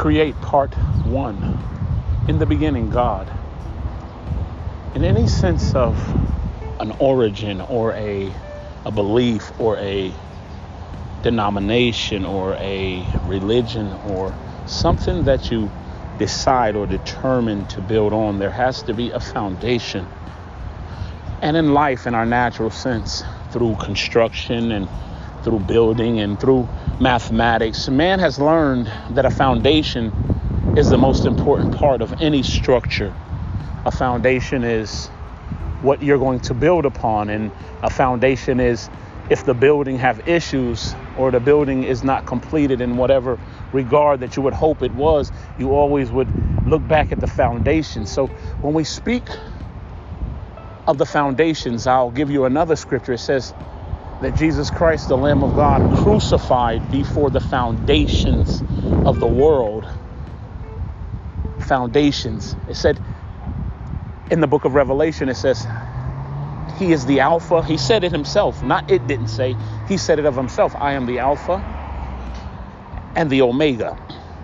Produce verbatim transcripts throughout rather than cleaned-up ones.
create part one. In the beginning, God. In any sense of an origin or a, a belief or a denomination or a religion or something that you decide or determine to build on, there has to be a foundation. And in life, in our natural sense, through construction and through building and through mathematics, man has learned that a foundation is the most important part of any structure. A foundation is what you're going to build upon, and a foundation is if the building have issues or the building is not completed in whatever regard that you would hope it was, you always would look back at the foundation. So when we speak of the foundations, I'll give you another scripture. It says that Jesus Christ, the Lamb of God, crucified before the foundations of the world. Foundations. It said in the book of Revelation, it says he is the Alpha. He said it himself, not it didn't say. He said it of himself. I am the Alpha and the Omega.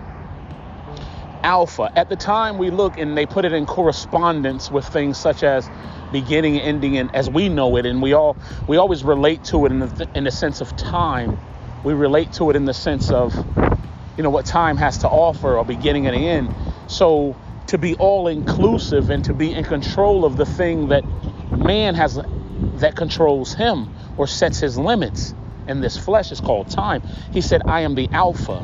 Alpha. At the time we look and they put it in correspondence with things such as beginning, ending, and as we know it, and we all we always relate to it in the in the sense of time. We relate to it in the sense of, you know, what time has to offer, a beginning and an end. So to be all inclusive and to be in control of the thing that man has that controls him or sets his limits in this flesh is called time. He said, I am the Alpha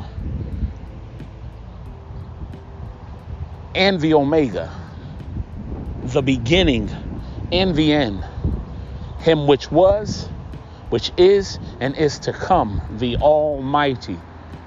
and the Omega, the beginning and the end, him which was, which is, and is to come, the Almighty.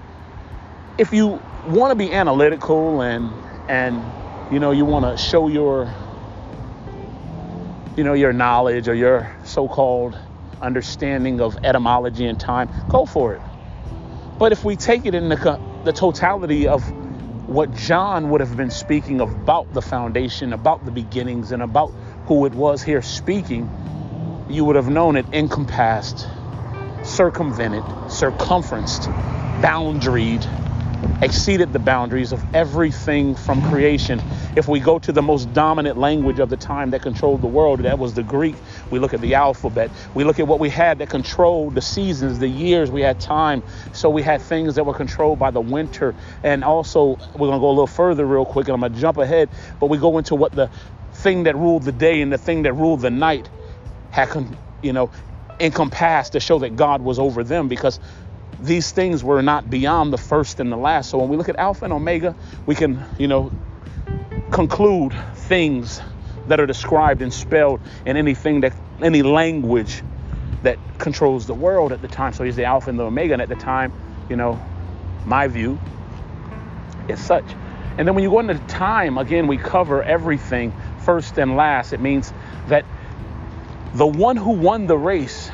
If you want to be analytical and, and, you know, you want to show your, you know, your knowledge or your so-called understanding of etymology and time, go for it. But if we take it in the, the totality of what John would have been speaking about the foundation, about the beginnings, and about who it was here speaking, you would have known it encompassed, circumvented, circumferenced, boundaried, exceeded the boundaries of everything from creation. If we go to the most dominant language of the time that controlled the world, that was the Greek. We look at the alphabet. We look at what we had that controlled the seasons, the years. We had time. So we had things that were controlled by the winter. And also, we're going to go a little further real quick, and I'm going to jump ahead. But we go into what the thing that ruled the day and the thing that ruled the night had, you know, encompassed to show that God was over them, because these things were not beyond the first and the last. So when we look at Alpha and Omega, we can, you know, conclude things that are described and spelled in anything that, any language that controls the world at the time. So he's the Alpha and the Omega. And at the time, you know, my view is such. And then when you go into time, again, we cover everything first and last. It means that the one who won the race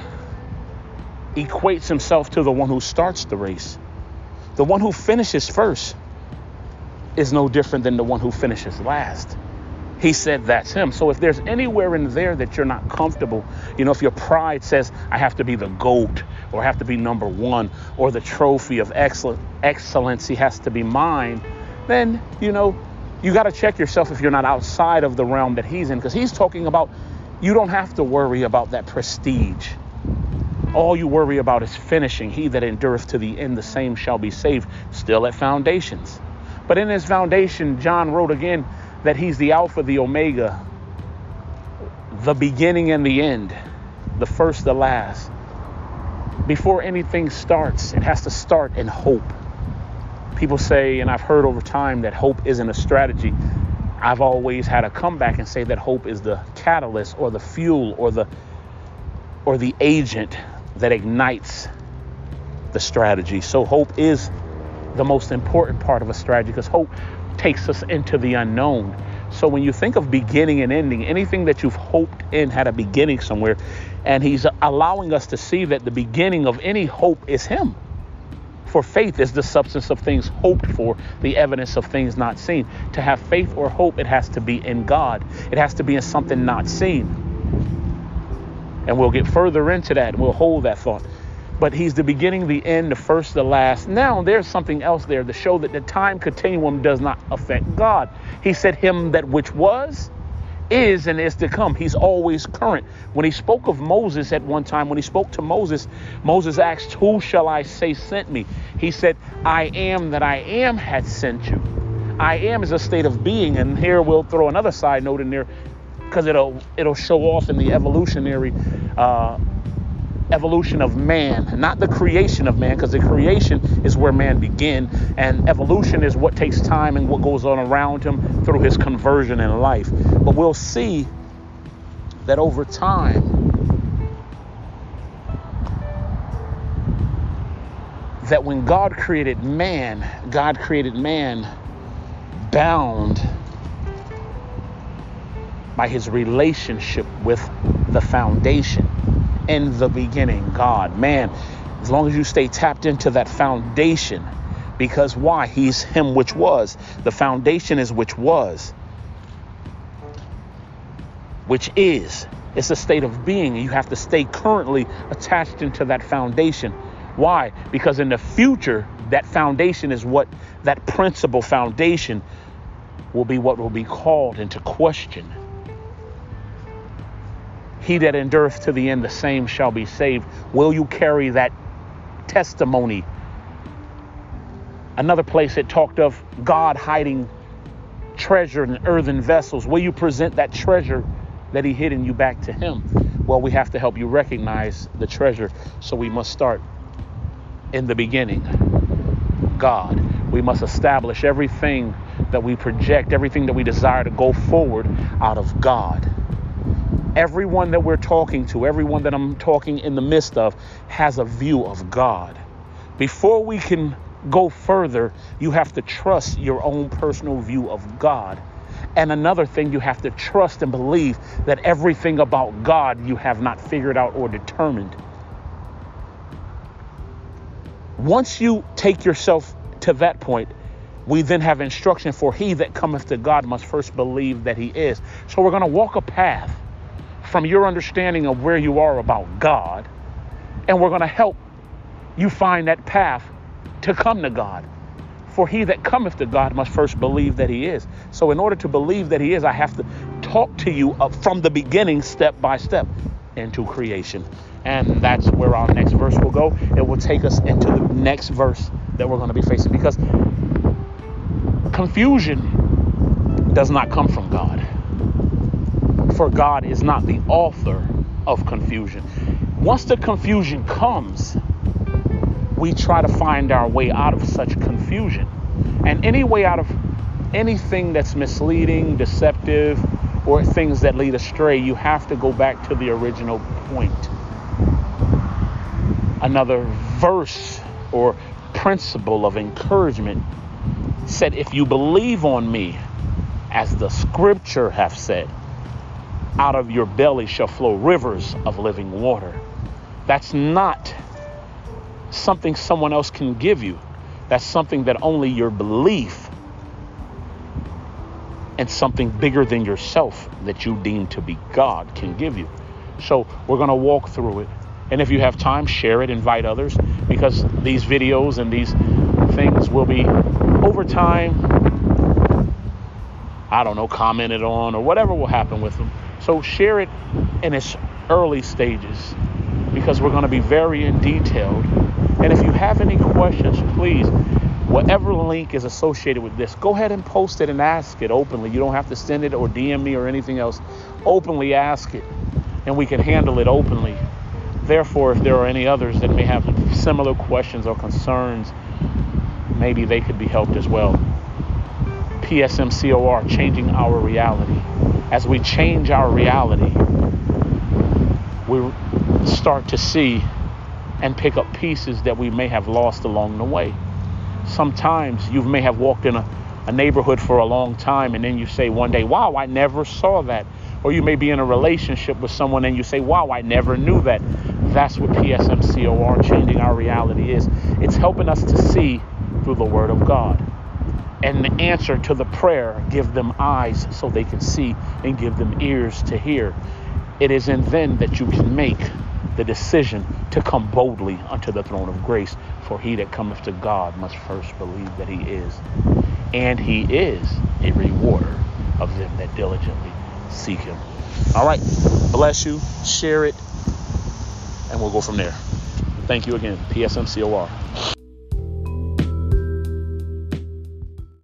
equates himself to the one who starts the race. The one who finishes first is no different than the one who finishes last. He said that's him. So if there's anywhere in there that you're not comfortable, you know, if your pride says I have to be the GOAT or I have to be number one or the trophy of excellence, excellency has to be mine, then, you know, you got to check yourself if you're not outside of the realm that he's in, because he's talking about you don't have to worry about that prestige. All you worry about is finishing. He that endureth to the end, the same shall be saved. Still at foundations. But in his foundation, John wrote again that he's the Alpha, the Omega, the beginning and the end, the first, the last. Before anything starts, it has to start in hope. People say, and I've heard over time, that hope isn't a strategy. I've always had to come back and say that hope is the catalyst or the fuel or the or the agent that ignites the strategy. So hope is the most important part of a strategy, because hope takes us into the unknown. So when you think of beginning and ending, anything that you've hoped in had a beginning somewhere, and he's allowing us to see that the beginning of any hope is him. For faith is the substance of things hoped for, the evidence of things not seen. To have faith or hope, it has to be in God. It has to be in something not seen. And we'll get further into that, and we'll hold that thought. But he's the beginning, the end, the first, the last. Now there's something else there to show that the time continuum does not affect God. He said him that which was, is, and is to come. He's always current. When he spoke of Moses at one time, when he spoke to Moses, Moses asked, who shall I say sent me? He said, I am that I am had sent you. I am is a state of being. And here we'll throw another side note in there because it'll it'll show off in the evolutionary uh evolution of man, not the creation of man, because the creation is where man began, and evolution is what takes time and what goes on around him through his conversion in life. But we'll see that over time that when God created man, God created man bound by his relationship with the foundation. In the beginning, God, man, as long as you stay tapped into that foundation, because why? He's him which was. The foundation is which was, which is. It's a state of being. You have to stay currently attached into that foundation. Why? Because in the future, that foundation is what, that principal foundation will be what will be called into question. He that endureth to the end, the same shall be saved. Will you carry that testimony? Another place it talked of God hiding treasure in earthen vessels. Will you present that treasure that he hid in you back to him? Well, we have to help you recognize the treasure. So we must start in the beginning. God. We must establish everything that we project, everything that we desire to go forward out of God. Everyone that we're talking to, everyone that I'm talking in the midst of, has a view of God. Before we can go further, you have to trust your own personal view of God. And another thing, you have to trust and believe that everything about God you have not figured out or determined. Once you take yourself to that point, we then have instruction for he that cometh to God must first believe that he is. So we're going to walk a path from your understanding of where you are about God, and we're going to help you find that path to come to God. For he that cometh to God must first believe that he is. So in order to believe that he is, I have to talk to you up from the beginning, step by step, into creation. And that's where our next verse will go. It will take us into the next verse that we're going to be facing, because confusion does not come from God. For God is not the author of confusion. Once the confusion comes, we try to find our way out of such confusion. And any way out of anything that's misleading, deceptive, or things that lead astray, you have to go back to the original point. Another verse or principle of encouragement said, if you believe on me, as the scripture hath said, out of your belly shall flow rivers of living water. That's not something someone else can give you. That's something that only your belief and something bigger than yourself that you deem to be God can give you. So we're going to walk through it. And if you have time, share it, invite others, because these videos and these things will be over time, I don't know, commented on or whatever will happen with them. So share it in its early stages, because we're going to be very in detailed. And if you have any questions, please, whatever link is associated with this, go ahead and post it and ask it openly. You don't have to send it or D M me or anything else. Openly ask it, and we can handle it openly. Therefore, if there are any others that may have similar questions or concerns, maybe they could be helped as well. P S M C O R, changing our reality. As we change our reality, we start to see and pick up pieces that we may have lost along the way. Sometimes you may have walked in a, a neighborhood for a long time, and then you say one day, wow, I never saw that. Or you may be in a relationship with someone and you say, wow, I never knew that. That's what P S M C O R, changing our reality, is. It's helping us to see through the Word of God. And the answer to the prayer, give them eyes so they can see, and give them ears to hear. It is in then that you can make the decision to come boldly unto the throne of grace. For he that cometh to God must first believe that he is, and he is a rewarder of them that diligently seek him. All right. Bless you. Share it. And we'll go from there. Thank you again. P S M C O R.